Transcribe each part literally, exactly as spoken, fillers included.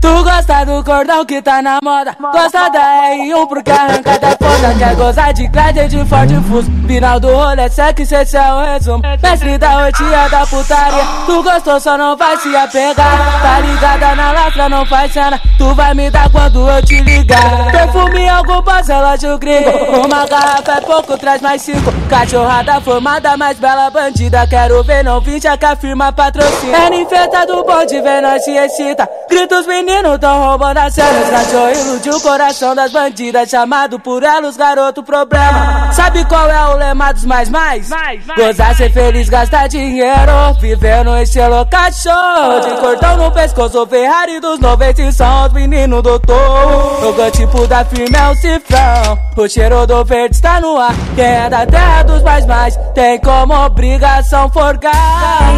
Tu gosta do cordão que tá na moda, gosta da R um porque arranca da foda. Quer gozar de Clyde de Ford Fuso, final do rolê sexy, esse é o resumo. Mestre da rotina da putaria, tu gostou só não vai se apegar. Tá ligada na lastra, não faz cena, tu vai me dar quando eu te ligar. Perfume algo bom, relógio gringo, uma garrafa é pouco, traz mais cinco. Cachorrada formada, mais bela bandida, quero ver não finja que a firma patrocina. É ninfeta do bonde, vem nós se excita, grita os meninos tão roubando as cenas. Cachorro iludiu o coração das bandidas, chamado por ela os garoto problema. Sabe qual é o lema dos mais mais? mais, mais Gozar, ser feliz, gastar dinheiro, viver no estilo cachorro. De cordão no pescoço, Ferrari dos noventa são os meninos doutor. O logotipo da firma é o cifrão, o cheiro do verde está no ar. Quem é da terra dos mais mais tem como obrigação forgar.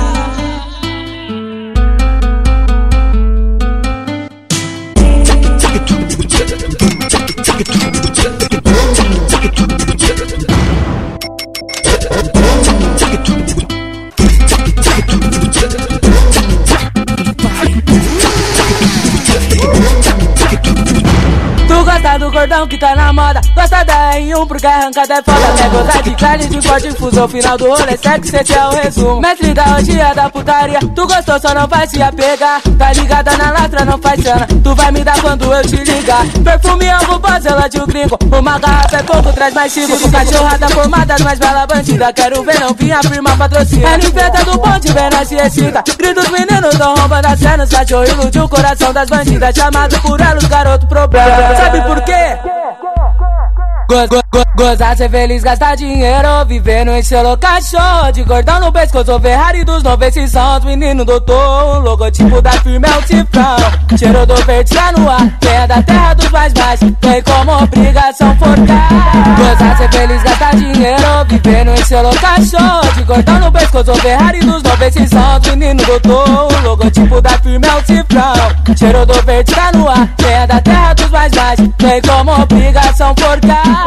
Tu gosta do cordão que tá na moda, gosta da R um porque arrancada é foda. Quer gozar de Clyde de Ford Fuso, o final do rolê sexy, esse é o resumo. Mestre da rotina da putaria, tu gostou só não vai se apegar. Tá ligada na lastra, não faz cena, tu vai me dar quando eu te ligar. Perfume algo bom, relógio gringo, uma garrafa é pouco, traz mais cinco. Cachorrada formada, mais bela bandida, quero ver não vir a firma patrocina. É ninfeta do bonde, vem nós se excita, grita os meninos tão roubando as cenas. Cachorro iludiu o coração das bandidas, chamado por ela os garoto problema. Sabe por quê? Go, go, go, gozar, ser feliz, gastar dinheiro, viver no estilo cachorro. De cordão no pescoço, Ferrari dos noventa são os meninos doutor. O logotipo da firma é o cifrão, cheiro do verde tá no ar. Quem é da terra dos mais mais tem como obrigação forcar. Gozar, ser feliz, gastar dinheiro, viver no estilo cachorro. De cordão no pescoço, Ferrari dos noventa são os meninos doutor. O logotipo da firma é o cifrão, cheiro do verde tá no ar. Quem é da terra dos mais mais tem como obrigação forcar.